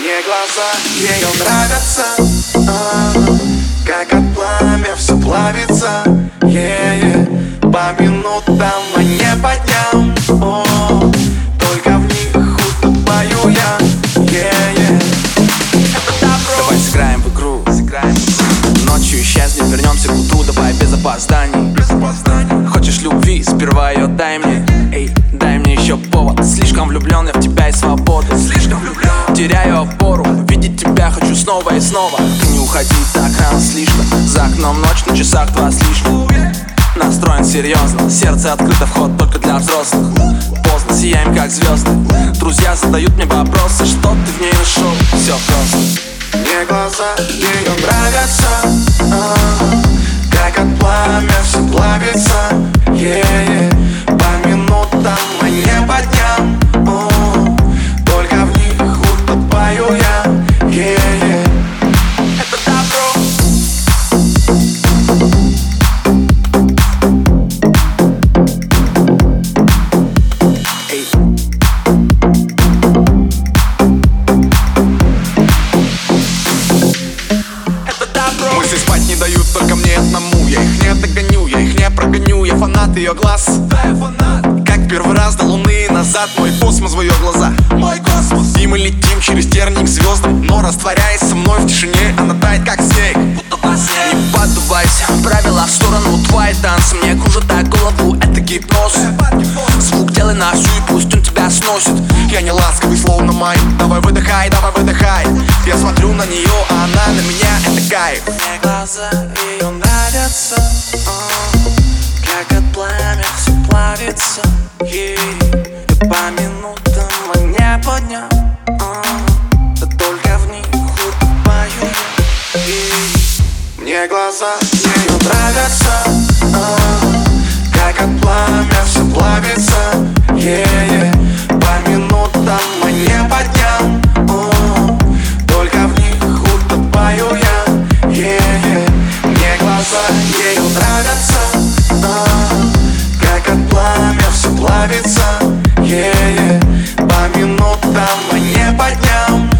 Мне глаза ее нравятся, как от пламя все плавится, по минутам, а не по дням. Только в них утопаю я. Давай сыграем в игру, ночью исчезнем, вернемся к утру. Давай без опозданий. Хочешь любви, сперва ее дай мне. Эй, дай мне еще повод. Слишком влюблен я в тебя и свободу. Теряю опору, видеть тебя хочу снова и снова. Ты не уходи так рано слишком. За окном ночь, на часах 2 с лишним. Настроен серьезно, сердце открыто, вход только для взрослых. Поздно, сияем как звезды. Друзья задают мне вопросы, что ты в ней нашел? Все просто. Мне глаза ее нравятся, как от пламя все плавится, по минутам, а не по дням. Только в них утопаю я. Это добро. Мысли спать не дают только мне одному. Я их не догоню, я их не прогоню. Я фанат ее глаз, как первый раз до луны назад. Мой космос в ее глаза, мой космос. И мы летим через терник к звездам, но растворяясь со мной в тишине, она тает как снег. Не поддувайся, правила в сторону, твои танцы мне кружат так голову, это гипноз. Звук делай на всю и пусть он тебя сносит. Я не ласковый, словно май. Давай выдыхай, давай выдыхай. Я смотрю на нее, а она на меня, это кайф. Мне глаза ее нравятся, как от пламя все плавится, по минутам, а не по дням. Да только в них утопаю я. Мне глаза ее нравятся, как от пламя все плавится, по минутам, а не по дням. Только в них утопаю я. Мне глаза ее нравятся, как от пламя все плавится, по минутам, а не по дням.